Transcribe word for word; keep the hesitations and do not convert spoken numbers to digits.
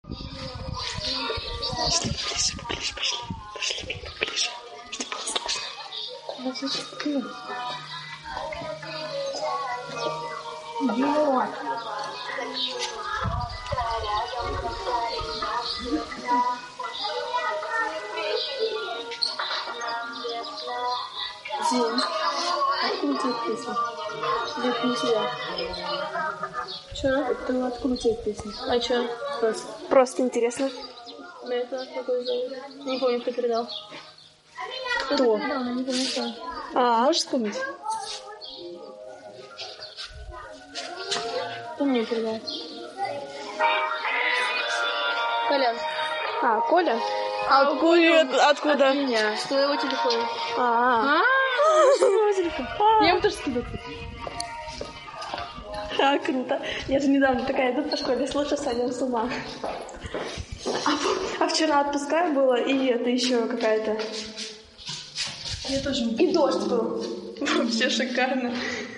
Пошли поближе, поближе, пошли. Пошли поближе, чтобы было слышно. Вот. Дим, откуда у тебя песня? Или это не тебя? Чё? Это откуда у тебя песня? А чё? Просто. Просто интересно. Это какой зовут? Не помню, кто передал. Кто? Да, не помню, кто. А, можешь вспомнить? Кто мне передал? Колян. А, Коля? А от Коля откуда? От меня. С твоего телефона. А, с твоего телефона. Я ему тоже скидываю. А, круто. Я же недавно такая иду по школе, слушаю, сойдем с ума. А, а вчера отпускаю было, и это еще какая-то... Я тоже. И дождь был. Вообще шикарно.